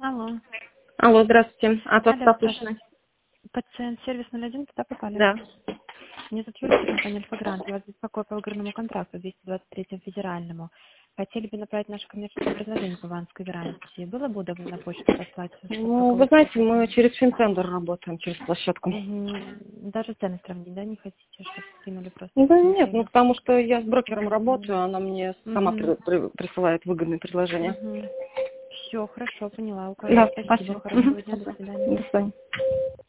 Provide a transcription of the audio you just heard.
Алло. Алло, здравствуйте. От вас Алло, слышно? пациент сервис 01, туда попали. Да. Меня зовут Юлия, компания «Альфа-Грант». Я вас беспокою по выигранному контракту 223 федеральному. Хотели бы направить наше коммерческое предложение по ванской гарантии. Было бы удобно на почту послать, чтобы Ну, только вы вы знаете, посмотрели? мы через Финтендер работаем, через площадку. Даже цены сравнить, да, не хотите, чтобы скинули просто Ну, да нет, ну посмотрели? потому что я с брокером работаю, она мне сама Угу. присылает выгодные предложения. Все, хорошо, поняла, укажу. Да, Спасибо, спасибо. хорошего дня, до Спасибо. свидания. До свидания.